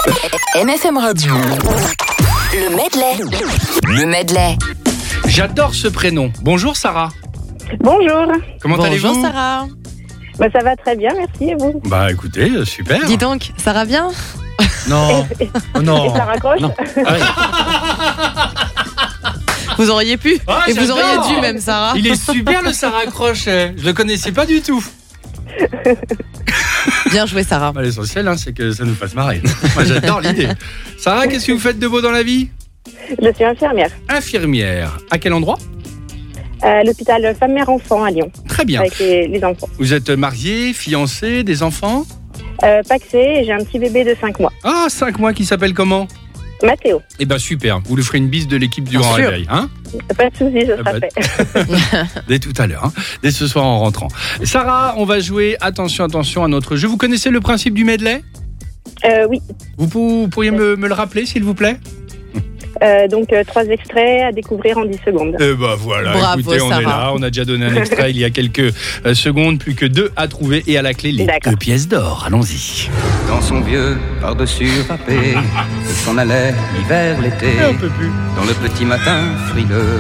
MFM Radio. Le medley. J'adore ce prénom. Bonjour Sarah. Bonjour. Comment allez-vous? Bonjour Sarah. Ça va très bien, merci, et vous? Bah écoutez, super. Dis donc, ça va bien? Non. Oh, non. Et ça raccroche? Non. Vous auriez pu. Ah, et vous j'adore. auriez dû même, Sarah. Il est super le Sarah Croche. Je le connaissais pas du tout. Bien joué, Sarah. Bah, l'essentiel, c'est que ça nous fasse marrer. Moi j'adore l'idée. Sarah, qu'est-ce que vous faites de beau dans la vie? Je suis infirmière Infirmière. À quel endroit? à l'hôpital Femme-Mère-Enfant à Lyon, Très bien. avec les enfants. Vous êtes mariée, fiancée, des enfants? Paxé, et j'ai un petit bébé de 5 mois. Ah, 5 mois, qui s'appelle comment? Mathéo, Eh ben super, vous lui ferez une bise de l'équipe du Bien Grand sûr. Réveil, hein? pas de soucis, ce Ah sera bah, fait. Dès tout à l'heure, hein, dès ce soir en rentrant. Sarah, on va jouer, attention, à notre jeu. Vous connaissez le principe du medley? Oui, Vous pourriez me le rappeler, s'il vous plaît? donc 3 extraits à découvrir en 10 secondes. Eh ben voilà, Bravo, écoutez, on est Sarah. là, on a déjà donné un extrait il y a quelques secondes, plus que 2 à trouver et à la clé les D'accord. 2 pièces d'or. Allons-y. Dans son vieux par-dessus râpé, il s'en allait l'hiver, l'été, Et on peut plus. dans le petit matin frileux.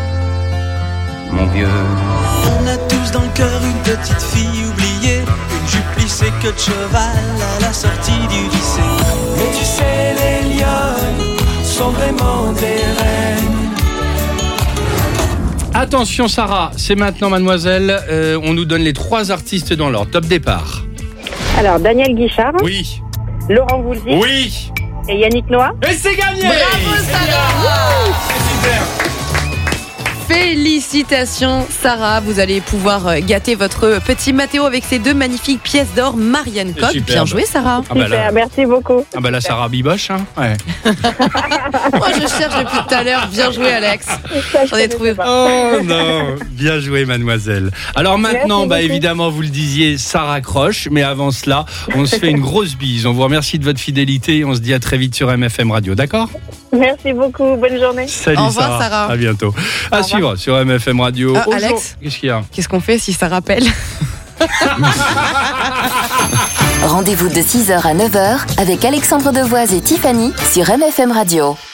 Mon vieux, On a tous dans le cœur une petite fille oubliée, une jupe plissée queue de cheval à la sortie du lycée. Mais tu sais, les lionnes sont vraiment des reines. Attention Sarah, c'est maintenant mademoiselle, on nous donne les 3 artistes dans l'ordre. Top départ. Alors, Daniel Guichard, Oui. Laurent Voulzy Oui. et Yannick Noah. Et c'est gagné. Bravo, Sarah. Félicitations Sarah, vous allez pouvoir gâter votre petit Mathéo avec ces 2 magnifiques pièces d'or Marianne Coq. Superbe. Bien joué Sarah. Ah bah Super, là, merci beaucoup. Sarah Biboche, hein. Ouais. Moi je cherche depuis tout à l'heure. Bien joué Alex. Ça, je J'en ai connaissais trouvé. pas. Oh non, bien joué mademoiselle. Alors maintenant, Merci beaucoup. évidemment, vous le disiez, ça raccroche, mais avant cela, on se fait une grosse bise. On vous remercie de votre fidélité et on se dit à très vite sur MFM Radio, d'accord? Merci beaucoup, bonne journée. Salut Au revoir, Sarah. À bientôt. À suivre sur MFM Radio. Ah, Aujourd'hui- Alex Qu'est-ce qu'il y a? Qu'est-ce qu'on fait si ça rappelle? Rendez-vous de 6h à 9h avec Alexandre Devoise et Tiffany sur MFM Radio.